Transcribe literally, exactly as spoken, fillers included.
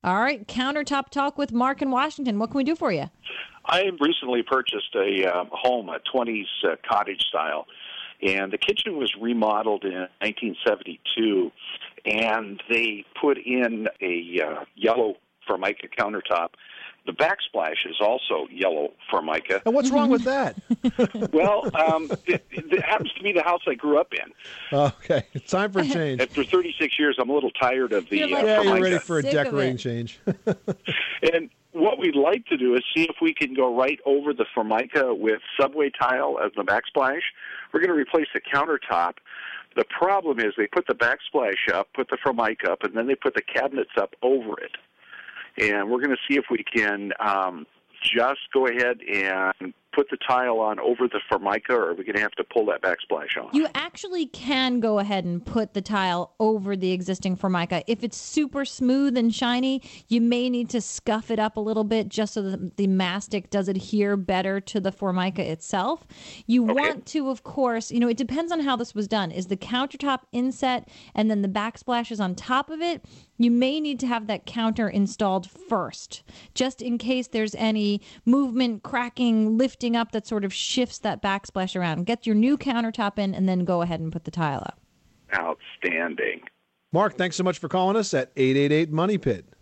All right, Countertop Talk with Mark in Washington. What can we do for you? I recently purchased a uh, home, a twenties uh, cottage style, and the kitchen was remodeled in nineteen seventy-two, and they put in a uh, yellow Formica countertop. The backsplash is also yellow Formica. And what's wrong with that? Well, um, it, it happens to be the house I grew up in. Okay, it's time for a change. After thirty-six years, I'm a little tired of the You're like, uh, Yeah, Formica. you're ready for a Sick of decorating it. change. And what we'd like to do is see if we can go right over the Formica with subway tile as the backsplash. We're going to replace the countertop. The problem is they put the backsplash up, put the Formica up, and then they put the cabinets up over it. And we're going to see if we can um, just go ahead and put the tile on over the Formica, or are we going to have to pull that backsplash on? You actually can go ahead and put the tile over the existing Formica. If it's super smooth and shiny, you may need to scuff it up a little bit just so that the mastic does adhere better to the Formica itself. You Okay. want to, of course, you know, it depends on how this was done. Is the countertop inset and then the backsplash is on top of it? You may need to have that counter installed first, just in case there's any movement, cracking, lifting up that sort of shifts that backsplash around. Get your new countertop in and then go ahead and put the tile up. Outstanding. Mark, thanks so much for calling us at eight eight eight Money Pit.